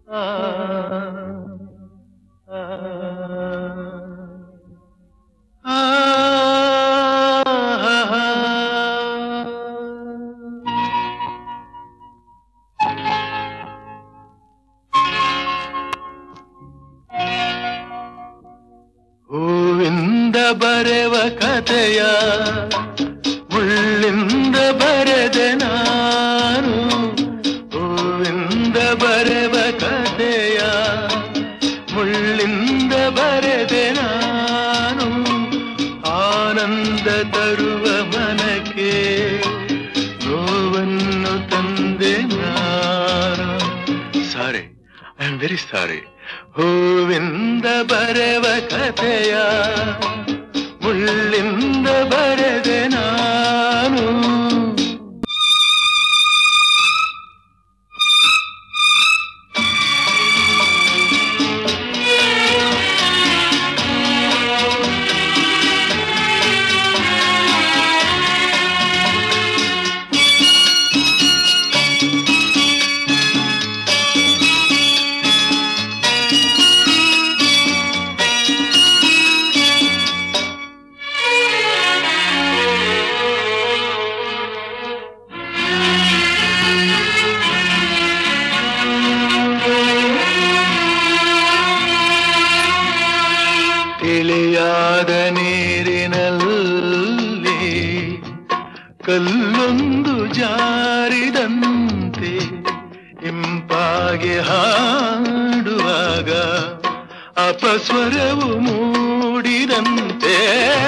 ಆ ಆ ಆ ಹೂವಿಂದ ಬರೆವ ಕಥೆಯ ಮುಳ್ಳಿಂದ ಬರೆದೆ ನಾನು. ಹೂವಿಂದ ಬರೆವ ಕಥೆಯ ಮುಳ್ಳಿಂದ ಬರೆದೆ ನಾನು. ಆನಂದ ತರುವ ಮನಕ್ಕೆ ನೋವನ್ನು ತಂದೆ ನಾನು. Sorry, I am very sorry. ಹೂವಿಂದ ಬರೆವ ಕಥೆಯ ಮುಳ್ಳಿಂದ ಬರೆದೆ ನಾನು. ತಿಳಿಯಾದ ನೀರಿನಲ್ಲಿ ಕಲ್ಲೊಂದು ಜಾರಿದಂತೆ ಇಂಪಾಗಿ ಹಾಡುವಾಗ ಅಪಸ್ವರವು ಮೂಡಿದಂತೆ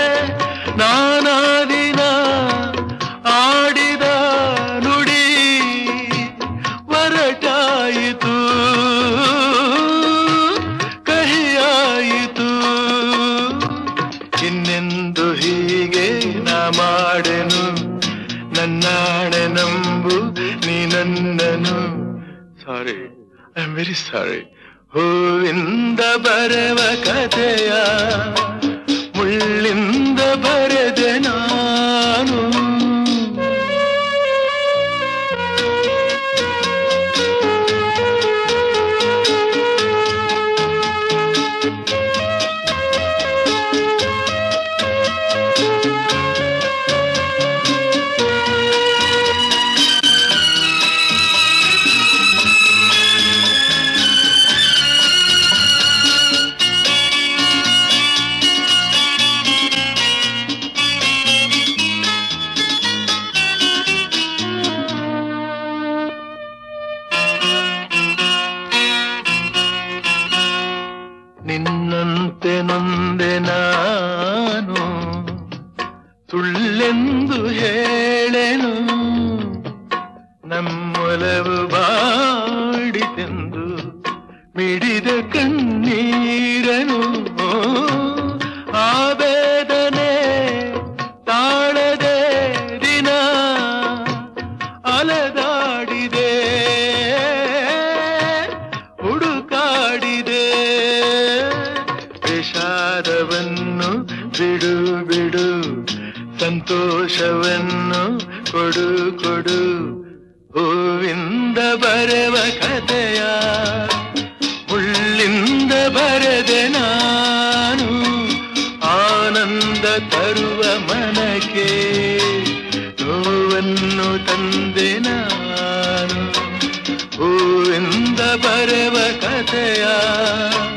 ನಾನಾದಿನ ಆಡಿದ ನುಡಿ ಹೊರಟಾಯಿತು, ಕಹಿಯಾಯಿತು. ಇನ್ನೆಂದು ಹೀಗೆ ನಾ ಮಾಡೆನು, ನನ್ನಾಣೆ ನಂಬು ನೀ ನನ್ನನು. Sorry, I am very sorry. ಹೂವಿಂದ ಬರೆವ ಕಥೆಯ ಮುಳ್ಳಿಂದ ಬರೆದೆ ನಾನು. ನಿನ್ನಂತೆ ನೊಂದೆ ನಾನು, ಸುಳ್ಳೆಂದು ಹೇಳೆನು. ನಮ್ಮೊಲವು ಬಾಡಿತೆಂದು ಮಿಡಿದ ಕಣ್ಣೀರನು. ಆ ವೇದನೆ ತಾಳದೆ ದಿನ ಅಲೆದಾಡಿದೆ, ಹುಡುಕಾಡಿದೆ. ವಿಷಾದವನ್ನು ಬಿಡು ಬಿಡು, ಸಂತೋಷವನ್ನು ಕೊಡು ಕೊಡು. ಹೂವಿಂದ ಬರೆವ ಕಥೆಯ ಮುಳ್ಳಿಂದ ಬರೆದೆ ನಾನು. ಆನಂದ ತರುವ ಮನಕ್ಕೆ ನೋವನ್ನು ತಂದೆ ನಾನು. ಹೂವಿಂದ ಬರೆವ ಕಥೆಯ